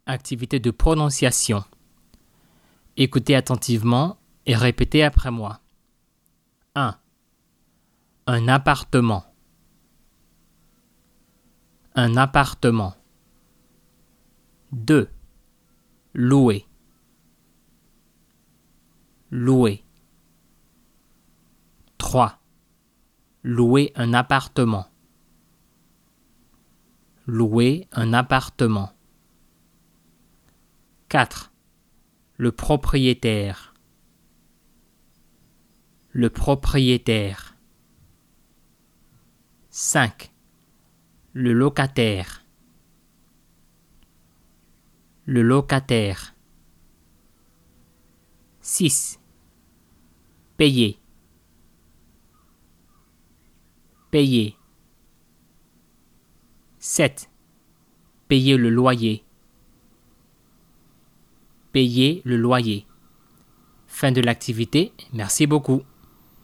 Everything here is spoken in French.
Activité de prononciation. Écoutez attentivement et répétez après moi. 1. Un appartement. Un appartement. 2. Louer. Louer. 3. Louer un appartement. Louer un appartement. 4. Le propriétaire. Le propriétaire. 5. Le locataire. Le locataire. 6. Payer. Payer. 7. Payer le loyer. Payer le loyer. Fin de l'activité. Merci beaucoup.